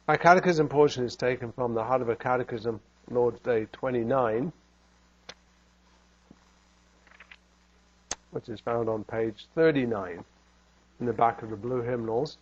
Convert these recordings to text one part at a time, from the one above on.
Our catechism portion is taken from the Heidelberg Catechism, Lord's Day 29, which is found on page 39 in the back of the blue hymnals.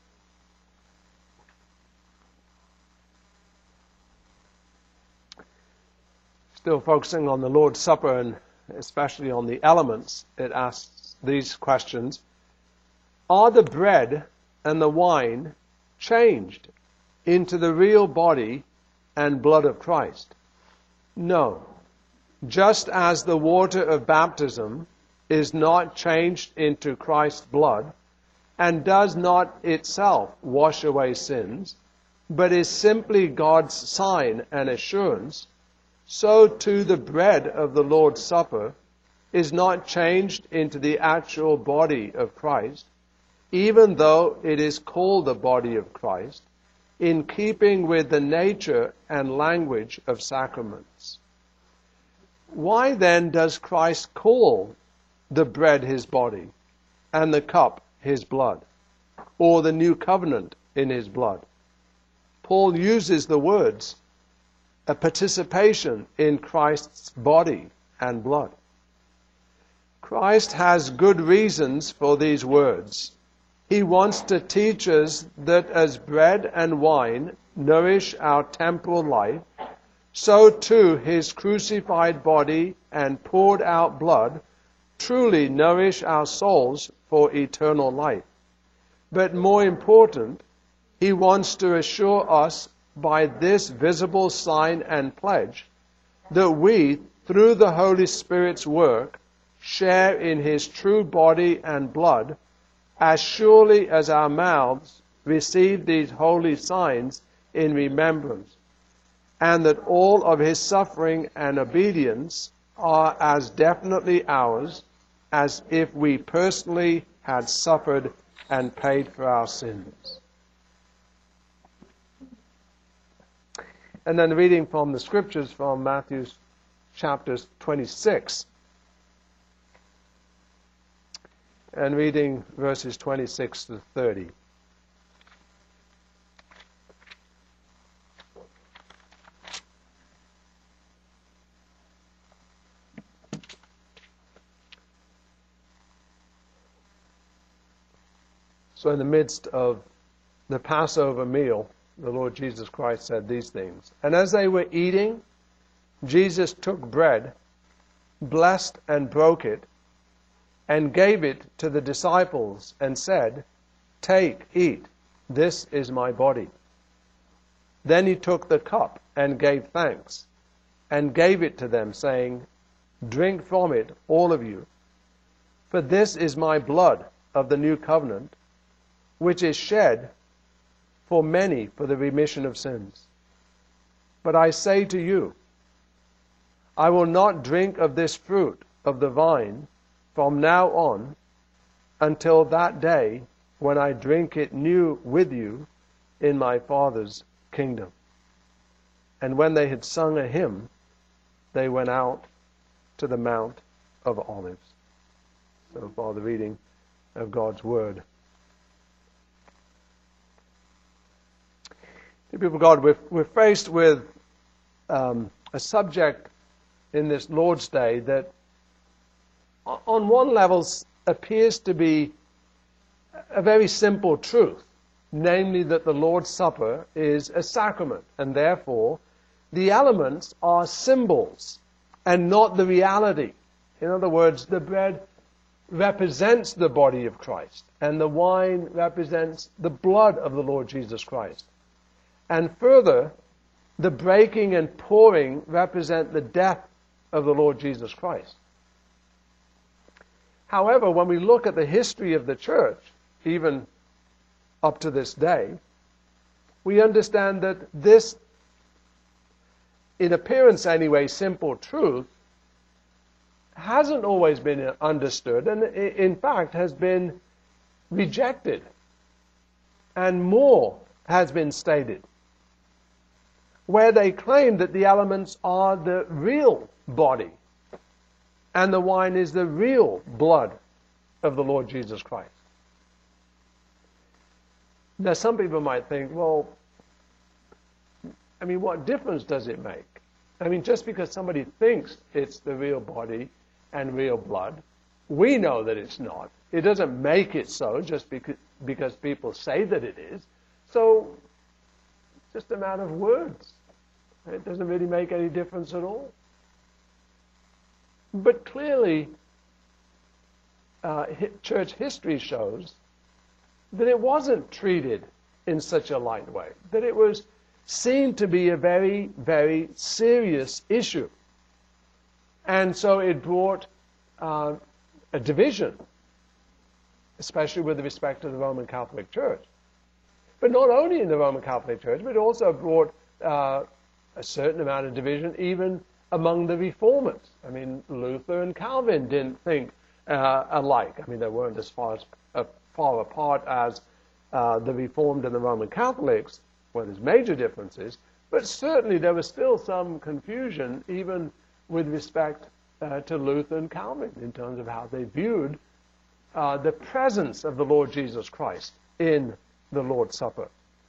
Still focusing on the Lord's Supper and especially on the elements, it asks these questions. Are the bread and the wine changed into the real body and blood of Christ? No. Just as the water of baptism is not changed into Christ's blood and does not itself wash away sins, but is simply God's sign and assurance, so too the bread of the Lord's Supper is not changed into the actual body of Christ, even though it is called the body of Christ, in keeping with the nature and language of sacraments. Why then does Christ call the bread his body and the cup his blood, or the new covenant in his blood? Paul uses the words, a participation in Christ's body and blood. Christ has good reasons for these words. He wants to teach us that as bread and wine nourish our temporal life, so too his crucified body and poured out blood truly nourish our souls for eternal life. But more important, he wants to assure us by this visible sign and pledge that we, through the Holy Spirit's work, share in his true body and blood as surely as our mouths receive these holy signs in remembrance, and that all of his suffering and obedience are as definitely ours as if we personally had suffered and paid for our sins. And then reading from the scriptures from Matthew chapter 26, and reading verses 26 to 30. So in the midst of the Passover meal, the Lord Jesus Christ said these things. And as they were eating, Jesus took bread, blessed and broke it, and gave it to the disciples and said, "Take, eat, this is my body." Then he took the cup and gave thanks, and gave it to them, saying, "Drink from it, all of you, for this is my blood of the new covenant, which is shed for many for the remission of sins. But I say to you, I will not drink of this fruit of the vine from now on until that day when I drink it new with you in my Father's kingdom." And when they had sung a hymn, they went out to the Mount of Olives. So far the reading of God's Word. People of God, we're faced with a subject in this Lord's Day that on one level appears to be a very simple truth, namely that the Lord's Supper is a sacrament, and therefore the elements are symbols and not the reality. In other words, the bread represents the body of Christ, and the wine represents the blood of the Lord Jesus Christ. And further, the breaking and pouring represent the death of the Lord Jesus Christ. However, when we look at the history of the church, even up to this day, we understand that this, in appearance anyway, simple truth hasn't always been understood, and in fact has been rejected, and more has been stated, where they claim that the elements are the real body and the wine is the real blood of the Lord Jesus Christ. Now, some people might think, well, I mean, what difference does it make? I mean, just because somebody thinks it's the real body and real blood, we know that it's not. It doesn't make it so just because people say that it is. So, it's just a matter of words. It doesn't really make any difference at all. But clearly, church history shows that it wasn't treated in such a light way, that it was seen to be a very, very serious issue. And so it brought a division, especially with respect to the Roman Catholic Church. But not only in the Roman Catholic Church, but it also brought a certain amount of division even among the Reformers. I mean, Luther and Calvin didn't think alike. I mean, they weren't as far apart as the Reformed and the Roman Catholics, where there's major differences, but certainly there was still some confusion even with respect to Luther and Calvin in terms of how they viewed the presence of the Lord Jesus Christ in the Lord's Supper.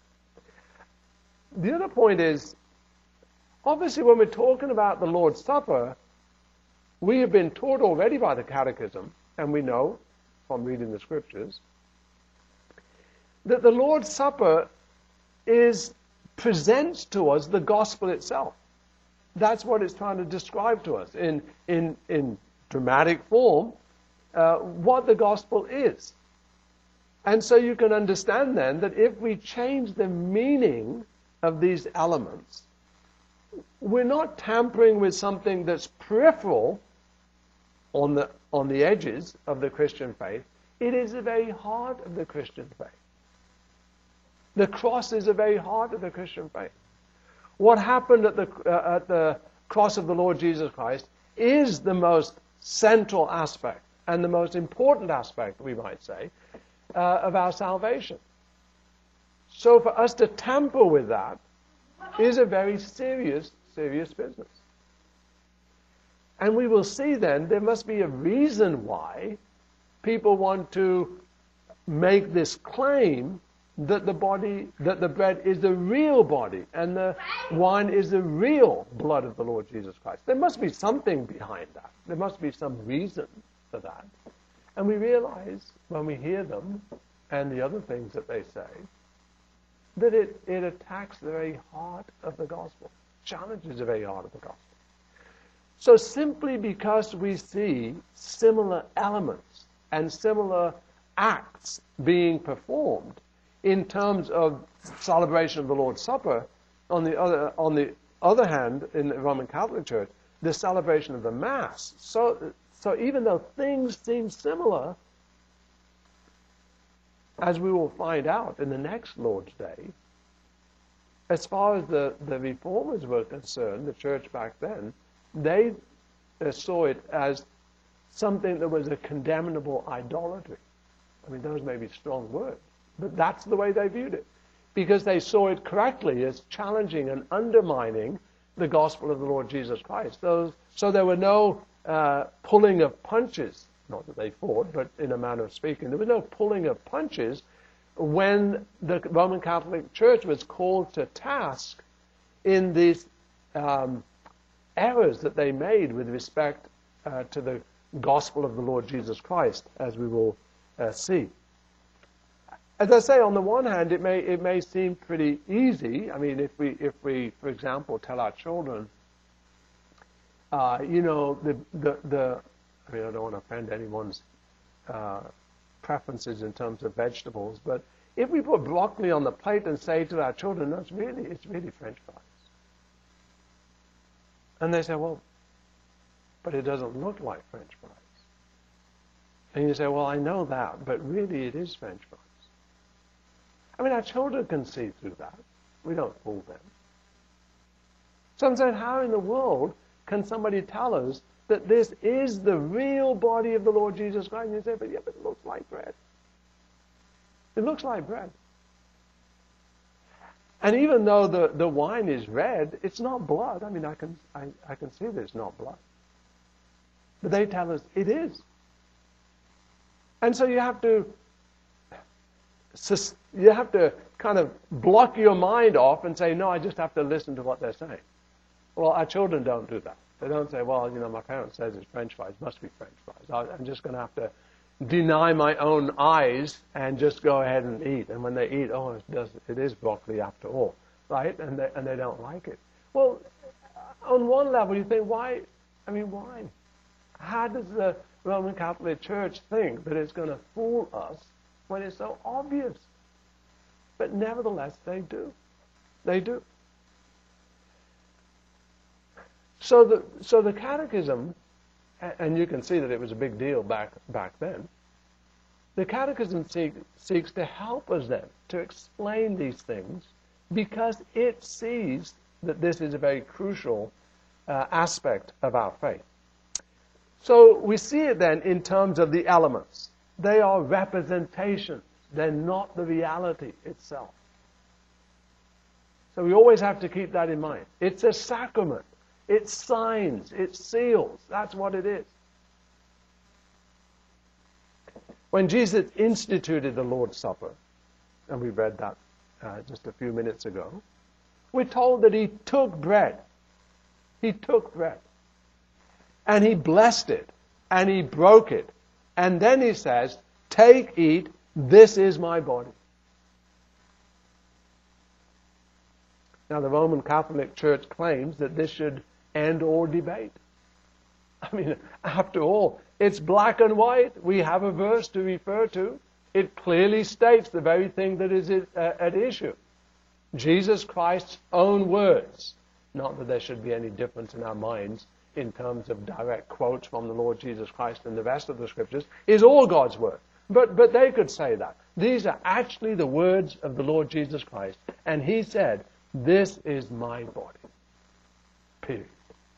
The other point is, obviously when we're talking about the Lord's Supper, we have been taught already by the Catechism, and we know from reading the Scriptures, that the Lord's Supper presents to us the gospel itself. That's what it's trying to describe to us in dramatic form, what the gospel is. And so you can understand then that if we change the meaning of these elements, we're not tampering with something that's peripheral on the edges of the Christian faith. It is the very heart of the Christian faith. The cross is the very heart of the Christian faith. What happened at the cross of the Lord Jesus Christ is the most central aspect and the most important aspect, we might say, of our salvation. So for us to tamper with that is a very serious business. And we will see then there must be a reason why people want to make this claim that the bread is the real body and the wine is the real blood of the Lord Jesus Christ. There must be something behind that. There must be some reason for that. And we realize when we hear them and the other things that they say, that it attacks the very heart of the gospel, challenges the very heart of the gospel. So simply because we see similar elements and similar acts being performed in terms of celebration of the Lord's Supper, on the other hand, in the Roman Catholic Church, the celebration of the Mass. So even though things seem similar, as we will find out in the next Lord's Day, as far as the Reformers were concerned, the church back then, they saw it as something that was a condemnable idolatry. I mean, those may be strong words, but that's the way they viewed it, because they saw it correctly as challenging and undermining the gospel of the Lord Jesus Christ. So there were no pulling of punches, not that they fought, but in a manner of speaking, there was no pulling of punches when the Roman Catholic Church was called to task in these errors that they made with respect to the gospel of the Lord Jesus Christ, as we will see. As I say, on the one hand, it may seem pretty easy. I mean, if we, for example, tell our children, I mean, I don't want to offend anyone's preferences in terms of vegetables, but if we put broccoli on the plate and say to our children, no, it's really French fries. And they say, well, but it doesn't look like French fries. And you say, well, I know that, but really it is French fries. I mean, our children can see through that. We don't fool them. So I'm saying, how in the world can somebody tell us that this is the real body of the Lord Jesus Christ? And you say, but it looks like bread. It looks like bread. And even though the wine is red, it's not blood. I mean, I can see that it's not blood. But they tell us it is. And so you have to you have to kind of block your mind off and say, no, I just have to listen to what they're saying. Well, our children don't do that. They don't say, well, my parents says it's French fries, must be French fries. I'm just going to have to deny my own eyes and just go ahead and eat. And when they eat, it is broccoli after all, right? And they don't like it. Well, on one level, you think, why? Why? How does the Roman Catholic Church think that it's going to fool us when it's so obvious? But nevertheless, they do. They do. So the Catechism, and you can see that it was a big deal back then, the Catechism seeks to help us then to explain these things because it sees that this is a very crucial aspect of our faith. So we see it then in terms of the elements. They are representations. They're not the reality itself. So we always have to keep that in mind. It's a sacrament. It's signs. It's seals. That's what it is. When Jesus instituted the Lord's Supper, and we read that just a few minutes ago, we're told that he took bread. He took bread. And he blessed it. And he broke it. And then he says, take, eat, this is my body. Now the Roman Catholic Church claims that this should end all debate. After all, it's black and white. We have a verse to refer to. It clearly states the very thing that is at issue. Jesus Christ's own words. Not that there should be any difference in our minds in terms of direct quotes from the Lord Jesus Christ and the rest of the Scriptures, is all God's word. But they could say that. These are actually the words of the Lord Jesus Christ. And he said, this is my body. Period.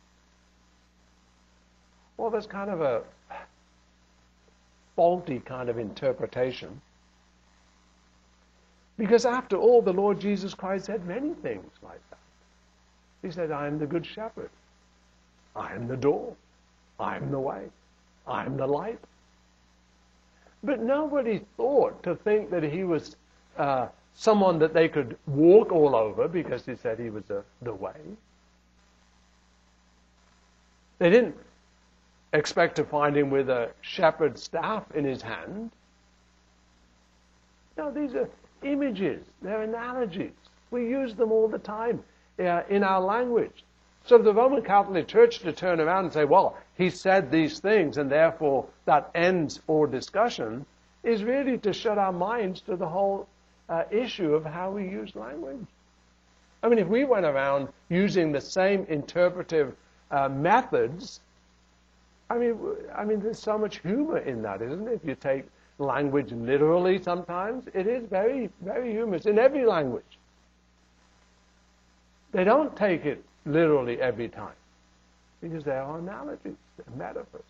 Well, there's kind of a faulty kind of interpretation. Because after all, the Lord Jesus Christ said many things like that. He said, I am the good shepherd. I am the door. I am the way. I am the light. But nobody thought to think that he was someone that they could walk all over because he said he was the way. They didn't expect to find him with a shepherd's staff in his hand. No, these are images. They're analogies. We use them all the time in our language. So for the Roman Catholic Church to turn around and say, well, he said these things and therefore that ends all discussion, is really to shut our minds to the whole issue of how we use language. If we went around using the same interpretive methods, there's so much humor in that, isn't it? If you take language literally sometimes, it is very, very humorous in every language. They don't take it literally every time because they are analogies, they're metaphors.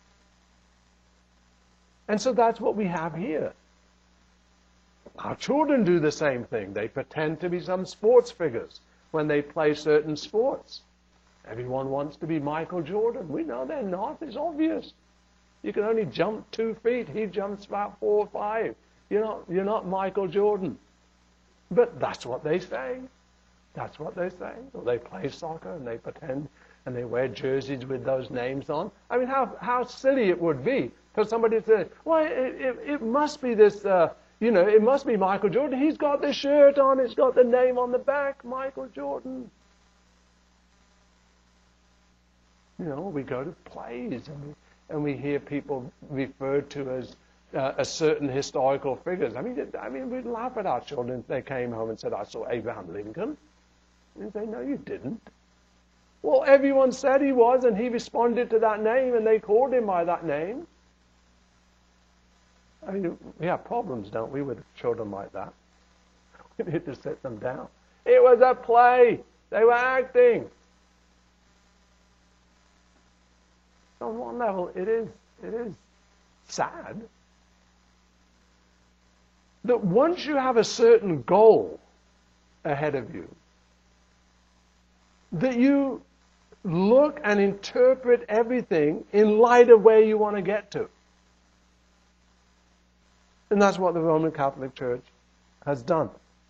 And so that's what we have here. Our children do the same thing. They pretend to be some sports figures when they play certain sports. Everyone wants to be Michael Jordan. We know they're not. It's obvious. You can only jump 2 feet. He jumps about 4 or 5. You're not Michael Jordan. But that's what they say. That's what they say. Or they play soccer and they pretend and they wear jerseys with those names on. How silly it would be for somebody to say, well, it must be this, it must be Michael Jordan. He's got the shirt on. It's got the name on the back, Michael Jordan. We go to plays and we hear people referred to as certain historical figures. We'd laugh at our children if they came home and said, I saw Abraham Lincoln. And they say, no, you didn't. Well, everyone said he was, and he responded to that name, and they called him by that name. We have problems, don't we, with children like that? We need to sit them down. It was a play. They were acting. On one level, it is sad that once you have a certain goal ahead of you, that you look and interpret everything in light of where you want to get to. And that's what the Roman Catholic Church has done.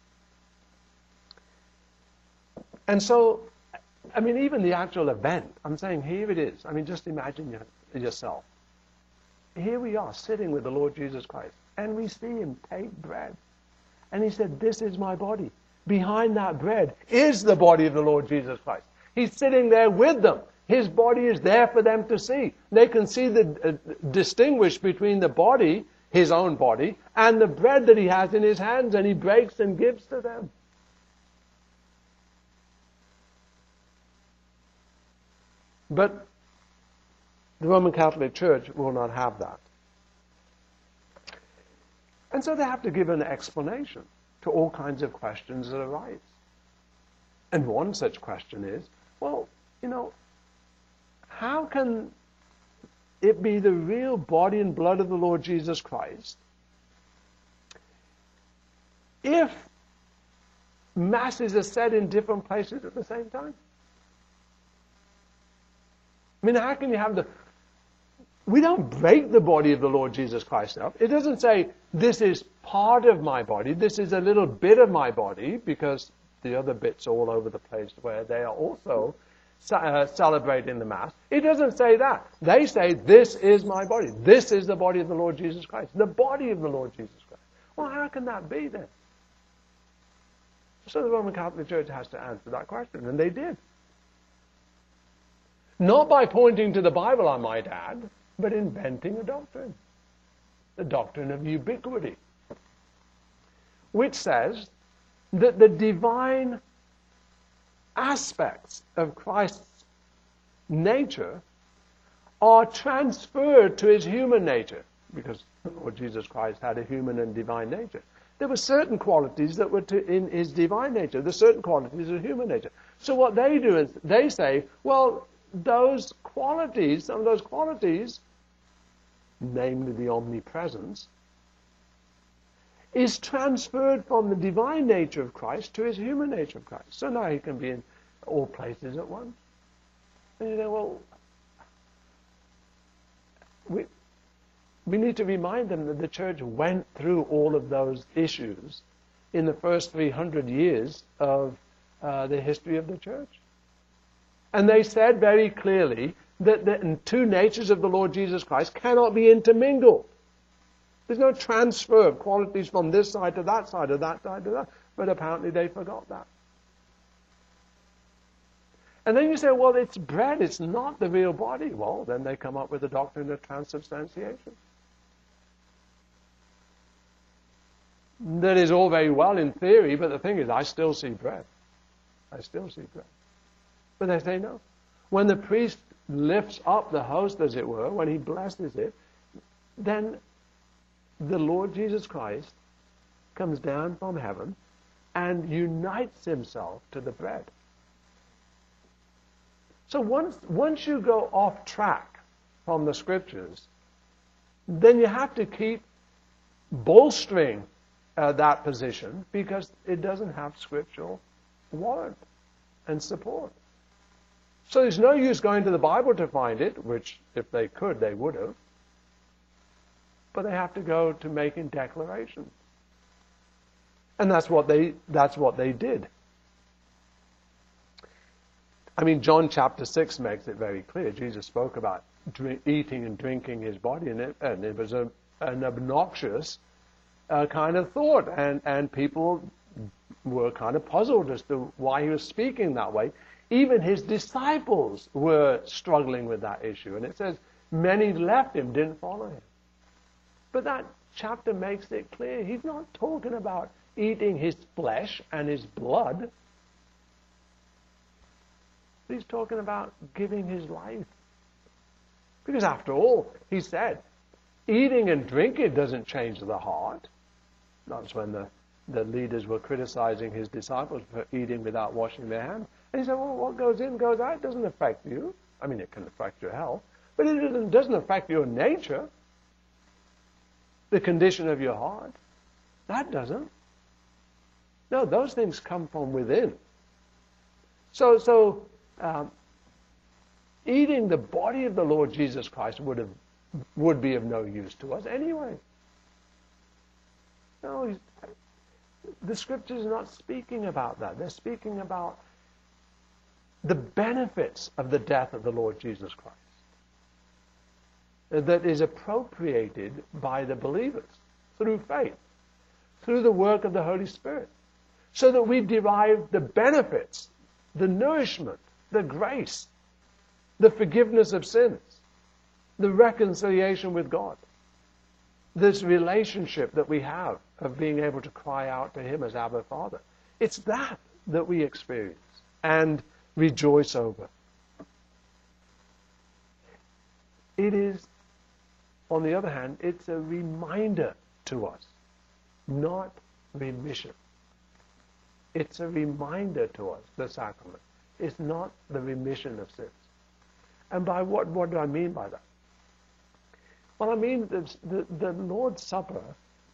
And so, I mean, even the actual event, I'm saying here it is. I mean, just imagine yourself. Here we are sitting with the Lord Jesus Christ, and we see him take bread. And he said, "This is my body." Behind that bread is the body of the Lord Jesus Christ. He's sitting there with them. His body is there for them to see. They can see distinguish between the body, his own body, and the bread that he has in his hands, and he breaks and gives to them. But the Roman Catholic Church will not have that. And so they have to give an explanation to all kinds of questions that arise. And one such question is, well, how can it be the real body and blood of the Lord Jesus Christ if masses are said in different places at the same time? I mean, how can you have we don't break the body of the Lord Jesus Christ up. It doesn't say, this is part of my body, this is a little bit of my body, because the other bits all over the place where they are also celebrating the Mass. It doesn't say that. They say, this is my body. This is the body of the Lord Jesus Christ. The body of the Lord Jesus Christ. Well, how can that be then? So the Roman Catholic Church has to answer that question, and they did. Not by pointing to the Bible, I might add, but inventing a doctrine. The doctrine of ubiquity. Which says that the divine aspects of Christ's nature are transferred to his human nature. Because the Lord Jesus Christ had a human and divine nature. There were certain qualities that were in his divine nature. There were certain qualities of human nature. So what they do is they say, well, those qualities, some of those qualities, namely the omnipresence, is transferred from the divine nature of Christ to his human nature of Christ. So now he can be in all places at once. And you say, well, we need to remind them that the church went through all of those issues in the first 300 years of the history of the church. And they said very clearly that the two natures of the Lord Jesus Christ cannot be intermingled. There's no transfer of qualities from this side to that side, or that side to that. But apparently they forgot that. And then you say, well, it's bread, it's not the real body. Well, then they come up with the doctrine of transubstantiation. That is all very well in theory, but the thing is, I still see bread. I still see bread. But they say no. When the priest lifts up the host, as it were, when he blesses it, then the Lord Jesus Christ comes down from heaven and unites himself to the bread. So once you go off track from the Scriptures, then you have to keep bolstering that position, because it doesn't have scriptural warrant and support. So there's no use going to the Bible to find it, which if they could, they would have. But they have to go to making declarations. And that's what they did. I mean, John chapter 6 makes it very clear. Jesus spoke about eating and drinking his body, and it was an obnoxious kind of thought. And people were kind of puzzled as to why he was speaking that way. Even his disciples were struggling with that issue. And it says, many left him, didn't follow him. But that chapter makes it clear. He's not talking about eating his flesh and his blood. He's talking about giving his life. Because after all, he said, eating and drinking doesn't change the heart. That's when the leaders were criticizing his disciples for eating without washing their hands. And he said, well, what goes in goes out. It doesn't affect you. I mean, it can affect your health. But it doesn't affect your nature. The condition of your heart. That doesn't. No, those things come from within. So eating the body of the Lord Jesus Christ would be of no use to us anyway. No, The Scriptures are not speaking about that. They're speaking about the benefits of the death of the Lord Jesus Christ that is appropriated by the believers through faith, through the work of the Holy Spirit, so that we derive the benefits, the nourishment, the grace, the forgiveness of sins, the reconciliation with God, this relationship that we have of being able to cry out to Him as Abba Father. It's that we experience and rejoice over. It is, on the other hand, it's a reminder to us, not remission. It's a reminder to us, the sacrament. It's not the remission of sins. And by what do I mean by that? Well, I mean the Lord's Supper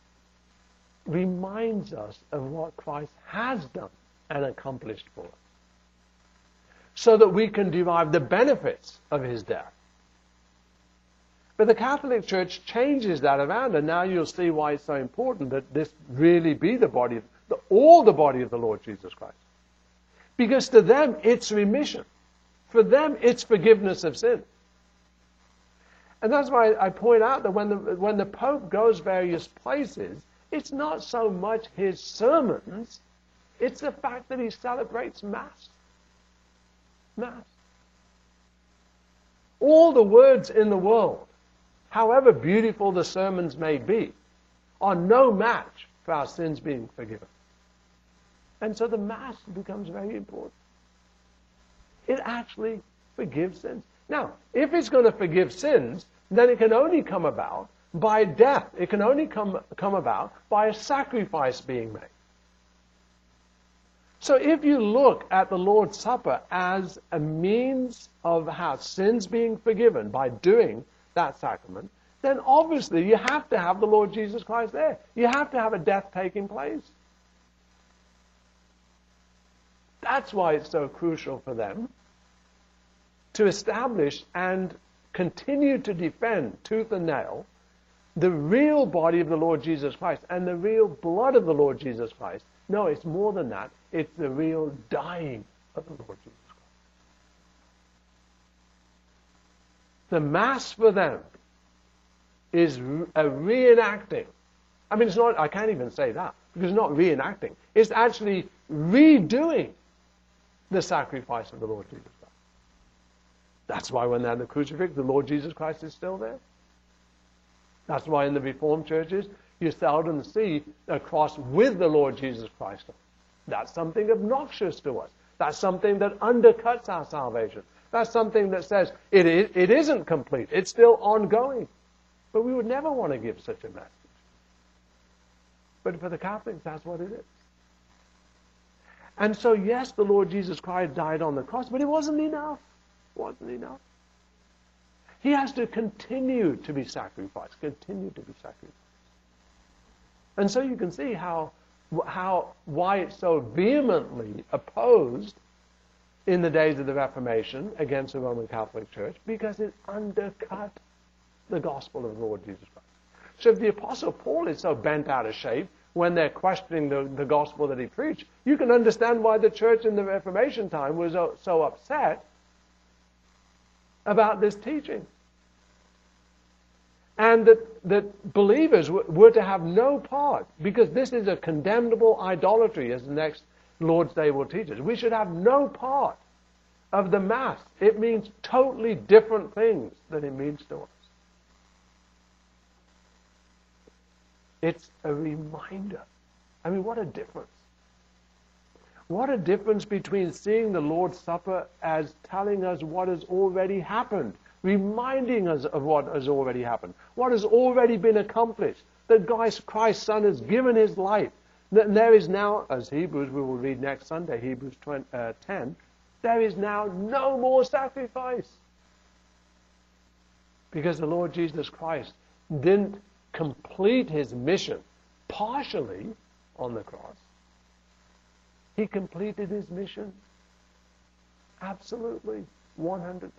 reminds us of what Christ has done and accomplished for us, so that we can derive the benefits of His death. But the Catholic Church changes that around, and now you'll see why it's so important that this really be the body, all the body of the Lord Jesus Christ. Because to them, it's remission. For them, it's forgiveness of sin. And that's why I point out that when the Pope goes various places, it's not so much his sermons, it's the fact that he celebrates Mass. Mass. All the words in the world, however beautiful the sermons may be, are no match for our sins being forgiven. And so the Mass becomes very important. It actually forgives sins. Now, if it's going to forgive sins, then it can only come about by death. It can only come about by a sacrifice being made. So if you look at the Lord's Supper as a means of how sins being forgiven by doing that sacrament, then obviously you have to have the Lord Jesus Christ there. You have to have a death taking place. That's why it's so crucial for them to establish and continue to defend tooth and nail the real body of the Lord Jesus Christ and the real blood of the Lord Jesus Christ. No, it's more than that. It's the real dying of the Lord Jesus Christ. The Mass for them is a reenacting. I mean, it's not, I can't even say that, because it's not reenacting. It's actually redoing the sacrifice of the Lord Jesus Christ. That's why when they're in the crucifix, the Lord Jesus Christ is still there. That's why in the Reformed churches, you seldom see a cross with the Lord Jesus Christ on. That's something obnoxious to us. That's something that undercuts our salvation. That's something that says it isn't complete. It's still ongoing. But we would never want to give such a message. But for the Catholics, that's what it is. And so, yes, the Lord Jesus Christ died on the cross, but it wasn't enough. It wasn't enough. He has to continue to be sacrificed, continue to be sacrificed. And so you can see why it's so vehemently opposed in the days of the Reformation against the Roman Catholic Church, because it undercut the gospel of the Lord Jesus Christ. So if the Apostle Paul is so bent out of shape when they're questioning the gospel that he preached, you can understand why the church in the Reformation time was so upset about this teaching. And that believers were to have no part, because this is a condemnable idolatry, as the next Lord's Day will teach us. We should have no part of the Mass. It means totally different things than it means to us. It's a reminder. I mean, what a difference. What a difference between seeing the Lord's Supper as telling us what has already happened, reminding us of what has already happened, what has already been accomplished, that Christ's Son has given His life, that there is now, as Hebrews we will read next Sunday, Hebrews 10, there is now no more sacrifice. Because the Lord Jesus Christ didn't complete His mission partially on the cross. He completed His mission absolutely, 100%.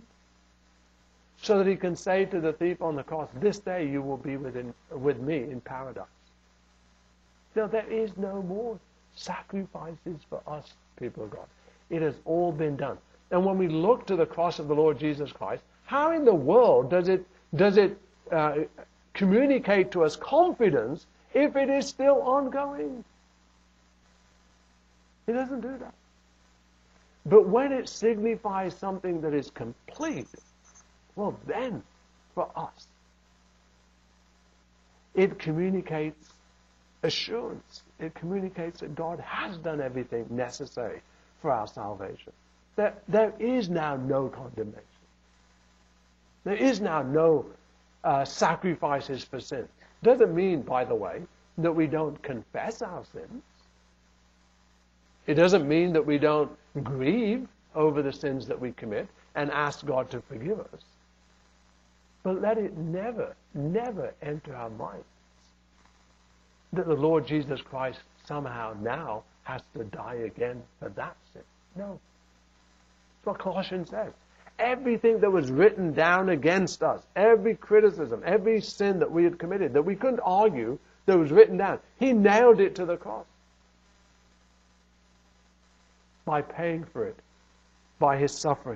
So that He can say to the thief on the cross, this day you will be with me in paradise. No, there is no more sacrifices for us, people of God. It has all been done. And when we look to the cross of the Lord Jesus Christ, how in the world does it communicate to us confidence if it is still ongoing? It doesn't do that. But when it signifies something that is complete, well then, for us, it communicates assurance. It communicates that God has done everything necessary for our salvation. There is now no condemnation. There is now no sacrifices for sin. Doesn't mean, by the way, that we don't confess our sins. It doesn't mean that we don't grieve over the sins that we commit and ask God to forgive us. But let it never, never enter our minds that the Lord Jesus Christ somehow now has to die again for that sin. No. That's what Colossians says. Everything that was written down against us, every criticism, every sin that we had committed, that we couldn't argue, that was written down, He nailed it to the cross. By paying for it, by His suffering.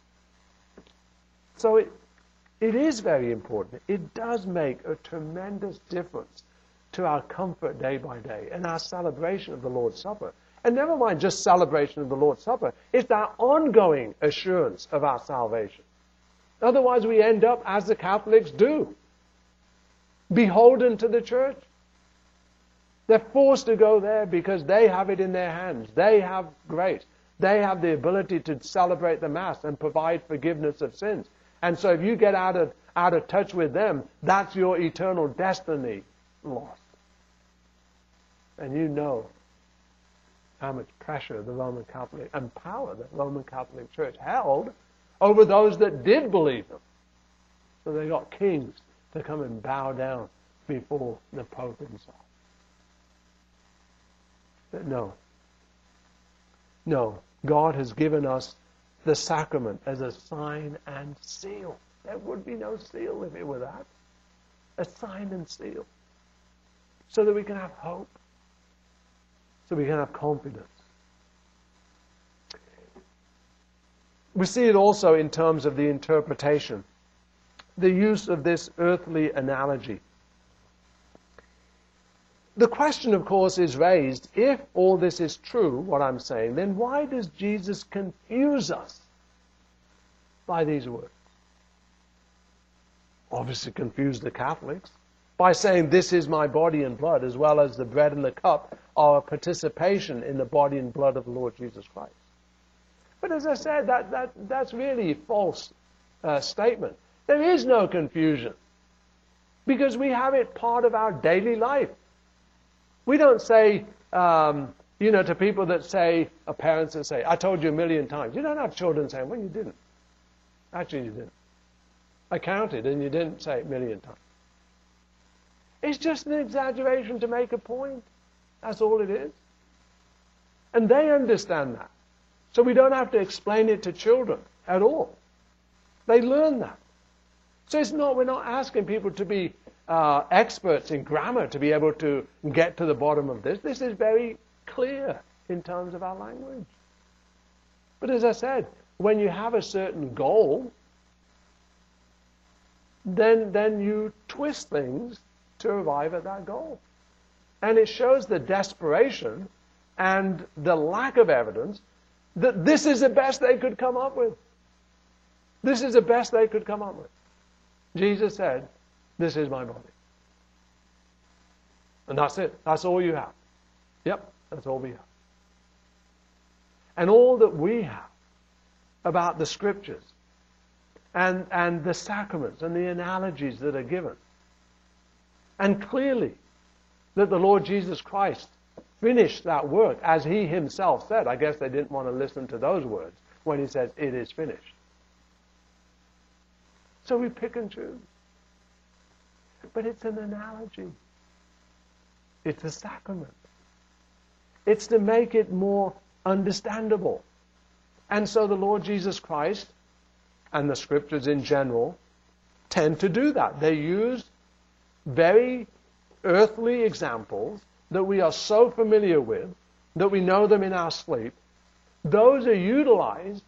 So it is very important. It does make a tremendous difference to our comfort day by day and our celebration of the Lord's Supper. And never mind just celebration of the Lord's Supper, it's our ongoing assurance of our salvation. Otherwise we end up, as the Catholics do, beholden to the church. They're forced to go there because they have it in their hands. They have grace. They have the ability to celebrate the Mass and provide forgiveness of sins. And so if you get out of touch with them, that's your eternal destiny lost. And you know how much pressure the Roman Catholic and power the Roman Catholic Church held over those that did believe them. So they got kings to come and bow down before the Pope himself. But no, God has given us the sacrament as a sign and seal. There would be no seal if it were that. A sign and seal. So that we can have hope. So we can have confidence. We see it also in terms of the interpretation. The use of this earthly analogy. The question, of course, is raised, if all this is true, what I'm saying, then why does Jesus confuse us by these words? Obviously confuse the Catholics by saying, this is my body and blood, as well as the bread and the cup are a participation in the body and blood of the Lord Jesus Christ. But as I said, that's really a false statement. There is no confusion, because we have it part of our daily life. We don't say, to people that say, parents that say, I told you 1,000,000 times. You don't have children saying, well, you didn't. Actually, you didn't. I counted and you didn't say it 1,000,000 times. It's just an exaggeration to make a point. That's all it is. And they understand that. So we don't have to explain it to children at all. They learn that. So we're not asking people to be experts in grammar to be able to get to the bottom of this. This is very clear in terms of our language. But as I said, when you have a certain goal, then you twist things to arrive at that goal. And it shows the desperation and the lack of evidence that this is the best they could come up with. This is the best they could come up with. Jesus said, this is my body. And that's it. That's all you have. Yep, that's all we have. And all that we have about the Scriptures and the sacraments and the analogies that are given. And clearly that the Lord Jesus Christ finished that work as He Himself said. I guess they didn't want to listen to those words when He says, it is finished. So we pick and choose. But it's an analogy. It's a sacrament. It's to make it more understandable. And so the Lord Jesus Christ and the Scriptures in general tend to do that. They use very earthly examples that we are so familiar with, that we know them in our sleep, those are utilized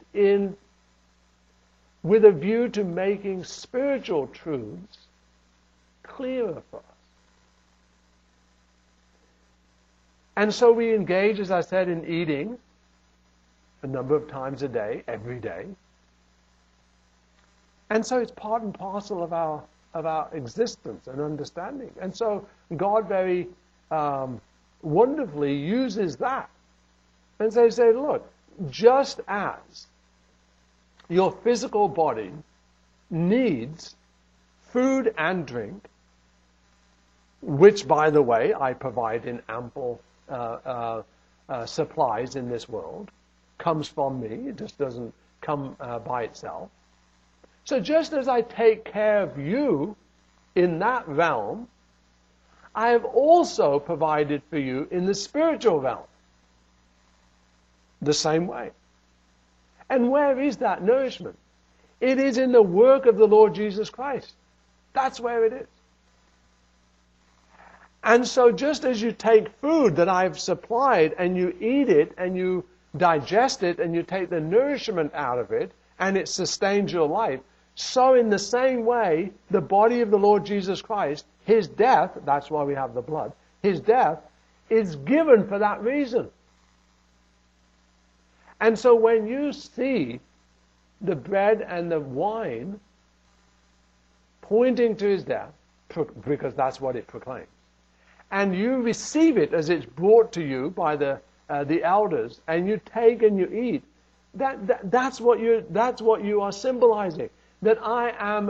with a view to making spiritual truths clearer for us. And so we engage, as I said, in eating a number of times a day, every day. And so it's part and parcel of our existence and understanding. And so God very wonderfully uses that. And so he said, look, just as your physical body needs food and drink, which, by the way, I provide in ample supplies in this world, comes from me. It just doesn't come by itself. So just as I take care of you in that realm, I have also provided for you in the spiritual realm. The same way. And where is that nourishment? It is in the work of the Lord Jesus Christ. That's where it is. And so just as you take food that I've supplied and you eat it and you digest it and you take the nourishment out of it and it sustains your life, so in the same way, the body of the Lord Jesus Christ, his death, that's why we have the blood, his death is given for that reason. And so when you see the bread and the wine pointing to his death, because that's what it proclaims, and you receive it as it's brought to you by the elders, and you take and you eat, that's what you are symbolizing. That I am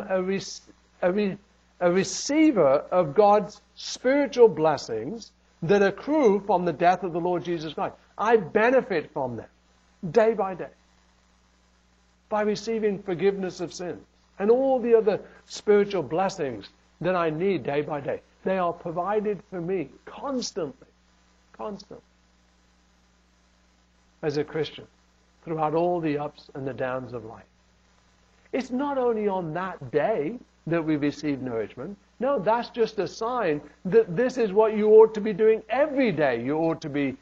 a receiver of God's spiritual blessings that accrue from the death of the Lord Jesus Christ. I benefit from them day by day by receiving forgiveness of sins and all the other spiritual blessings that I need day by day. They are provided for me constantly as a Christian throughout all the ups and the downs of life. It's not only on that day that we receive nourishment. No, that's just a sign that this is what you ought to be doing every day. You ought to be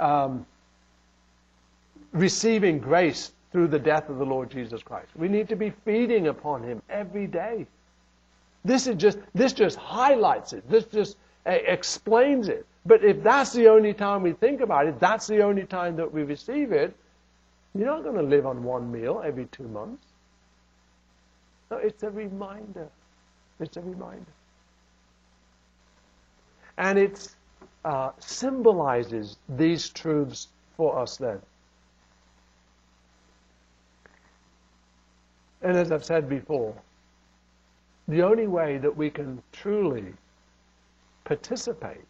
receiving grace through the death of the Lord Jesus Christ. We need to be feeding upon him every day. This just highlights it. This just explains it. But if that's the only time we think about it, that's the only time that we receive it, you're not going to live on one meal every 2 months. No, it's a reminder. It's a reminder. And it symbolizes these truths for us then. And as I've said before, the only way that we can truly participate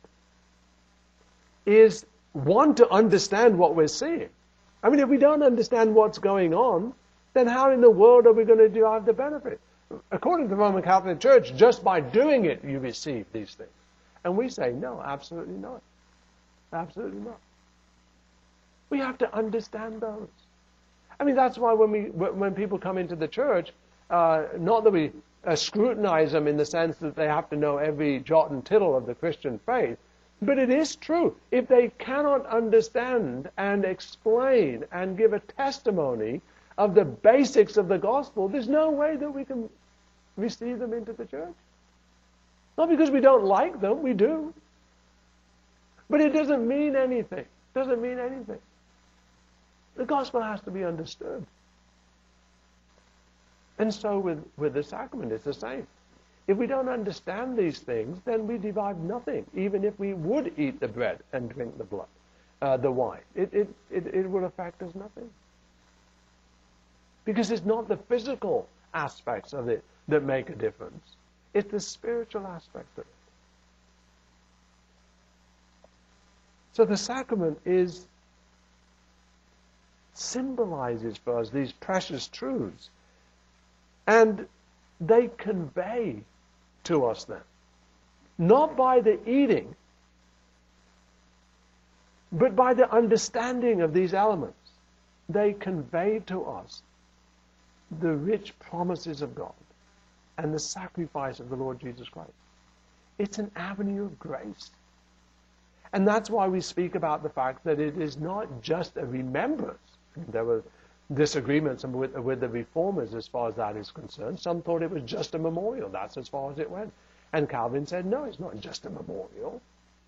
is, one, to understand what we're seeing. I mean, if we don't understand what's going on, then how in the world are we going to derive the benefit? According to the Roman Catholic Church, just by doing it, you receive these things. And we say, no, absolutely not. Absolutely not. We have to understand those. I mean, that's why when people come into the church, not that we scrutinize them in the sense that they have to know every jot and tittle of the Christian faith, but it is true. If they cannot understand and explain and give a testimony of the basics of the gospel, there's no way that we can receive them into the church. Not because we don't like them, we do. But it doesn't mean anything. It doesn't mean anything. The gospel has to be understood. And so with the sacrament, it's the same. If we don't understand these things, then we derive nothing, even if we would eat the bread and drink the blood, the wine. It would affect us nothing. Because it's not the physical aspects of it that make a difference. It's the spiritual aspect of it. So the sacrament symbolizes for us these precious truths. And they convey to us then, not by the eating, but by the understanding of these elements. They convey to us the rich promises of God and the sacrifice of the Lord Jesus Christ. It's an avenue of grace. And that's why we speak about the fact that it is not just a remembrance. There were disagreements with the reformers as far as that is concerned. Some thought it was just a memorial. That's as far as it went. And Calvin said, no, it's not just a memorial.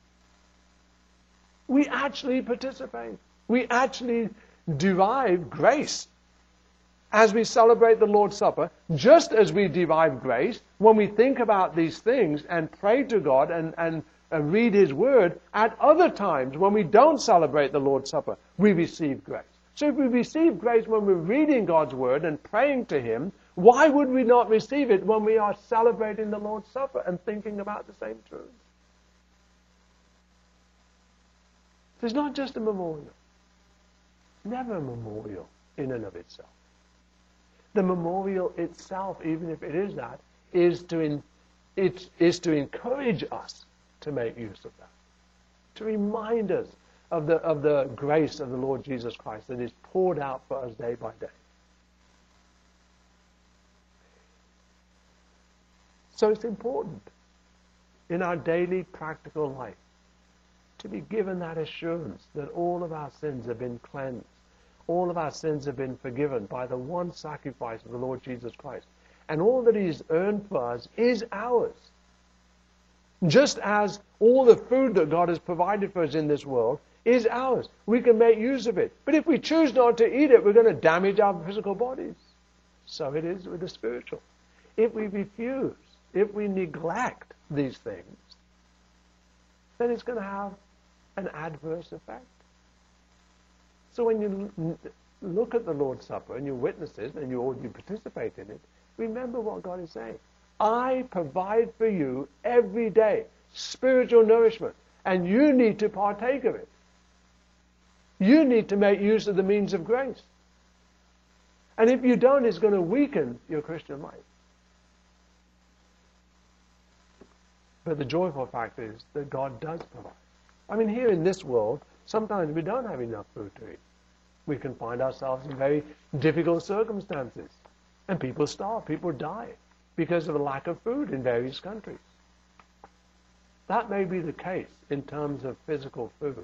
We actually participate. We actually derive grace as we celebrate the Lord's Supper, just as we derive grace when we think about these things and pray to God and read His Word. At other times, when we don't celebrate the Lord's Supper, we receive grace. So if we receive grace when we're reading God's Word and praying to Him, why would we not receive it when we are celebrating the Lord's Supper and thinking about the same truth? It's not just a memorial. Never a memorial in and of itself. The memorial itself, even if it is that, is to encourage us to make use of that, to remind us of the grace of the Lord Jesus Christ that is poured out for us day by day. So it's important in our daily practical life to be given that assurance that all of our sins have been cleansed. All of our sins have been forgiven by the one sacrifice of the Lord Jesus Christ. And all that He has earned for us is ours. Just as all the food that God has provided for us in this world is ours. We can make use of it. But if we choose not to eat it, we're going to damage our physical bodies. So it is with the spiritual. If we refuse, if we neglect these things, then it's going to have an adverse effect. So when you look at the Lord's Supper and you witness it and you participate in it, remember what God is saying. I provide for you every day spiritual nourishment, and you need to partake of it. You need to make use of the means of grace. And if you don't, it's going to weaken your Christian life. But the joyful fact is that God does provide. I mean, here in this world, sometimes we don't have enough food to eat. We can find ourselves in very difficult circumstances. And people starve, people die because of a lack of food in various countries. That may be the case in terms of physical food.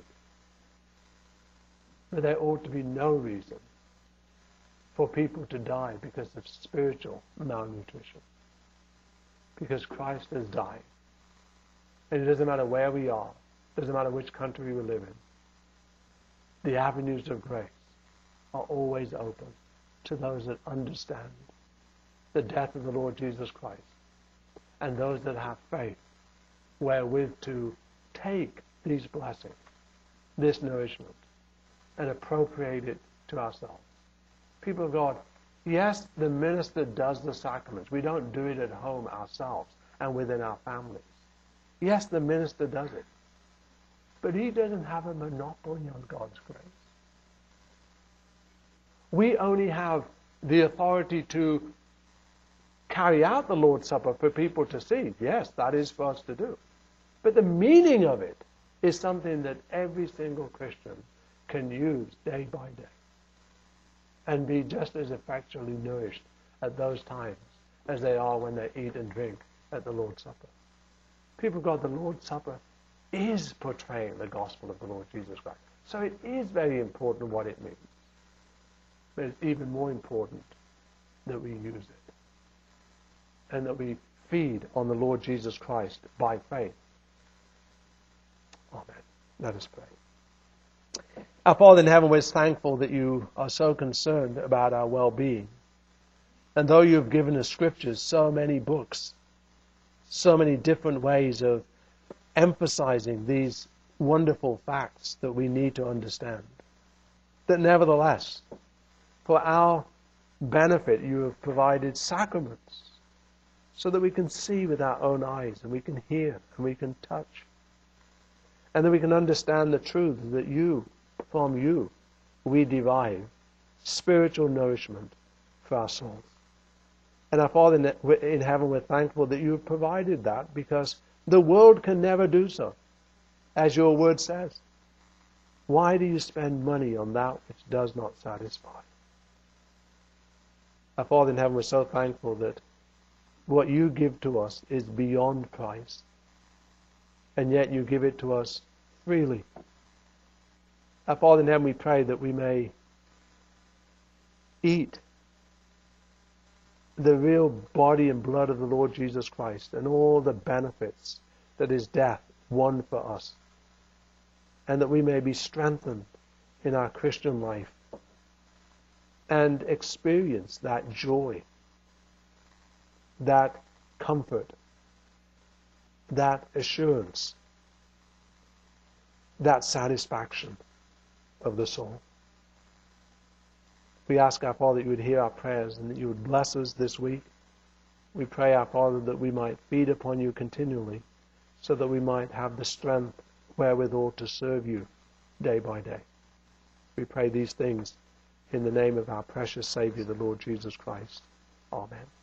But there ought to be no reason for people to die because of spiritual malnutrition. Because Christ has died. And it doesn't matter where we are. It doesn't matter which country we live in. The avenues of grace are always open to those that understand the death of the Lord Jesus Christ and those that have faith wherewith to take these blessings, this nourishment, and appropriate it to ourselves. People of God, yes, the minister does the sacraments. We don't do it at home ourselves and within our families. Yes, the minister does it. But he doesn't have a monopoly on God's grace. We only have the authority to carry out the Lord's Supper for people to see. Yes, that is for us to do. But the meaning of it is something that every single Christian can use day by day and be just as effectually nourished at those times as they are when they eat and drink at the Lord's Supper. People of God, the Lord's Supper is portraying the gospel of the Lord Jesus Christ. So it is very important what it means. But it's even more important that we use it and that we feed on the Lord Jesus Christ by faith. Amen. Let us pray. Our Father in heaven, we're thankful that you are so concerned about our well-being. And though you have given the Scriptures so many books, so many different ways of emphasizing these wonderful facts that we need to understand, that nevertheless, for our benefit, you have provided sacraments so that we can see with our own eyes and we can hear and we can touch. And that we can understand the truth that from you, we derive spiritual nourishment for our souls. And our Father in heaven, we're thankful that you have provided that because the world can never do so, as your word says. Why do you spend money on that which does not satisfy? Our Father in heaven, we're so thankful that what you give to us is beyond price. And yet you give it to us freely. Our Father in heaven, we pray that we may eat the real body and blood of the Lord Jesus Christ and all the benefits that his death won for us, and that we may be strengthened in our Christian life and experience that joy, that comfort, that assurance, that satisfaction of the soul. We ask, our Father, that you would hear our prayers and that you would bless us this week. We pray, our Father, that we might feed upon you continually so that we might have the strength wherewithal to serve you day by day. We pray these things in the name of our precious Savior, the Lord Jesus Christ. Amen.